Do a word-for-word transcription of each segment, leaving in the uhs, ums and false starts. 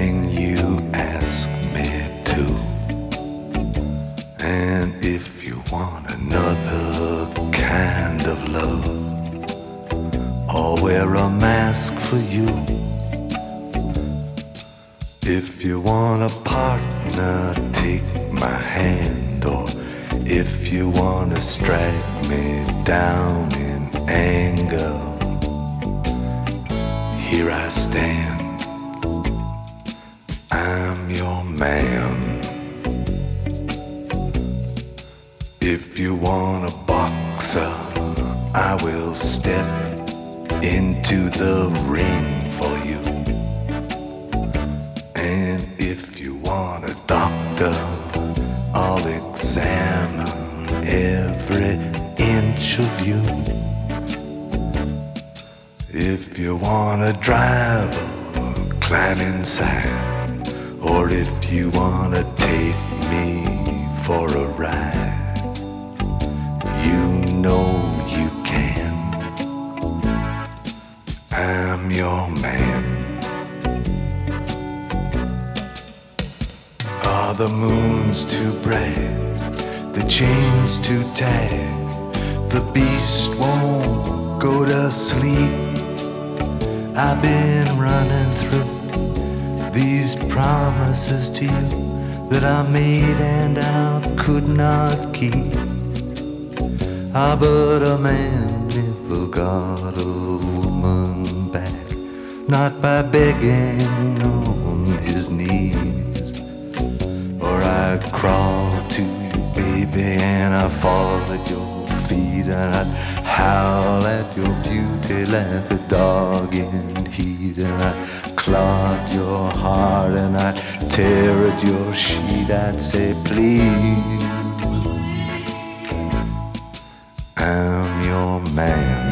anything you ask me to. And if you want another kind of love, I'll wear a mask for you. If you want a partner, take my hand. Or if you want to strike me down in anger, here I stand, I'm your man. If you want a boxer, I will step into the ring for you. And if you want a doctor, I'll examine every inch of you. If you want a driver, climb inside. Or if you want to take me for a ride, you know you can. I'm your man. Are the moons too bright? The chains too tight? The beast won't go to sleep. I've been running through these promises to you that I made and I could not keep. Ah, but a man never got a woman back, not by begging on his knees. Or I'd crawl to you, baby, and I'd fall at your feet, and I'd howl at your beauty like a dog in heat, and I'd clog your heart and I'd tear at your sheet. I'd say, please, I'm your man.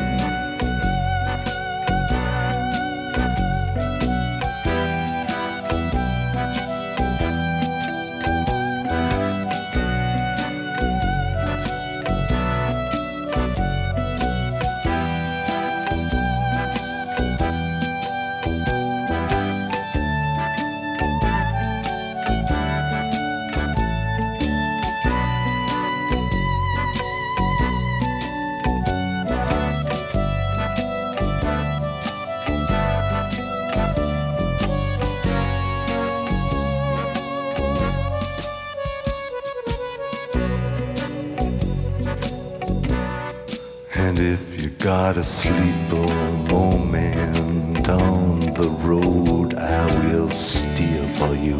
And if you got a sleeper moment on the road, I will steer for you.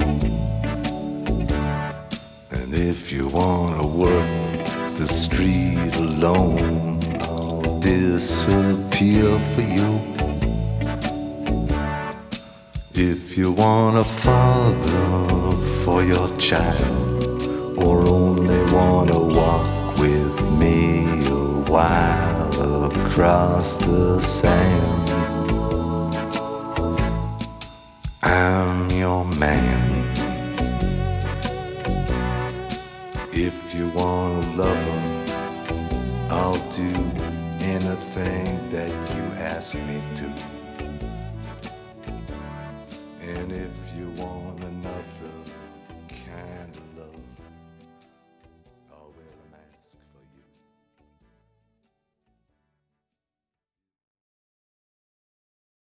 And if you wanna work the street alone, I'll disappear for you. If you want a father for your child, or only wanna walk with me a while across the sand, I'm your man. If you want a lover, I'll do anything that you ask me to. And if you want